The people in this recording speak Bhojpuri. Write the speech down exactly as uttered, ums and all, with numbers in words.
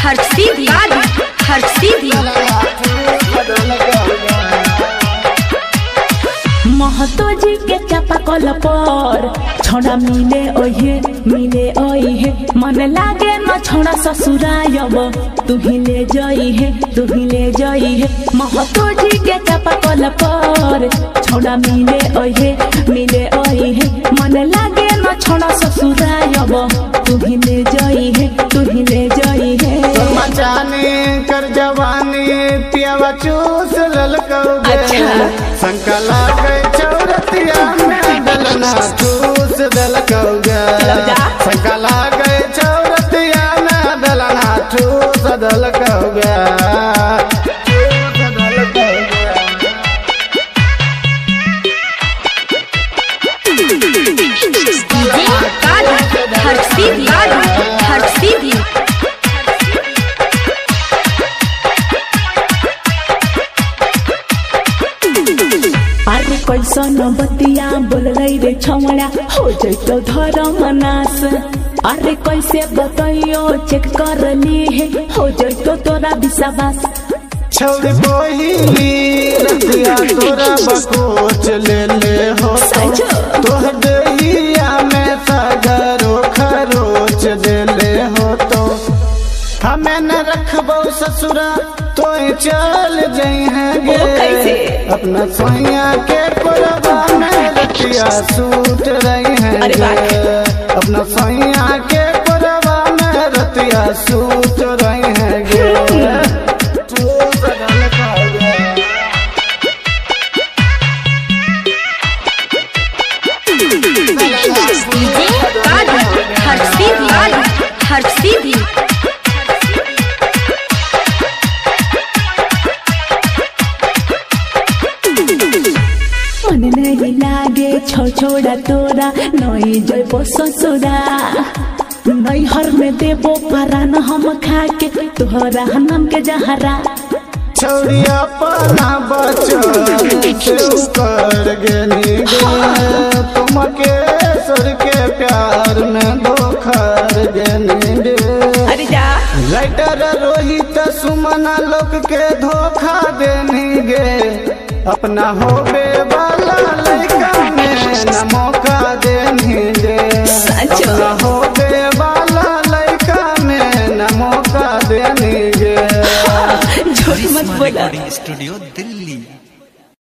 हर सीधी हर सीधी महतो जी के चापा कल पर छोड़ा मिले ओहे मिले ओहे मन लागे न छोड़ा ससुरायब तू ही ले जई है तू ही ले जई है महतो जी के चापा कल पर छोड़ा मिले ओहे मिले ओहे मन लागे न छोड़ा ससुरायब तू ही ले जई है तू ही ले जई है मचानी कर जवानी पियावा चूस ललकौगे शंका लागे चौरतिया में डलना चूस दलकौगे शंका लागे चौरतिया में डलना चूस दलकौगे हर सीधी हर सीधी अरे कैसन बतिया बोल रही रे छमड़ा हो जैतो धर्म नाश अरे कैसे बतइयो चेक कर ली है हो जैतो तोरा विश्वास छौरी पहिली रतिया तोरा बकोच ले ले हो तोहर देहिया में सगरो खरोच दे ले हो तो हमें न रखबो ससुरा तो चल जई हैं अपना सोया के कोरबा में रतिया सूट रही हैं अपना सोया के कोरबा में रतिया सूट रही हैं हर सीधी हर सीधी मन नहीं लागे छो छोड़ा तोरा नई जइबो ससुरा नई हर में देबो परान हम खा के तोहरा हनम के जहरा छौरी अपना बचन से कर गेनी गे तुमके सर के प्यार में धोखर गेनी गे अरे जा राइटर रोहित सुमना लोग के धोखा देनी गे अपना होबे वाला लड़का में न मौका देनी गे अपना होबे वाला लड़का में न मौका देनी गे झूठ मत बोला स्टूडियो दिल्ली।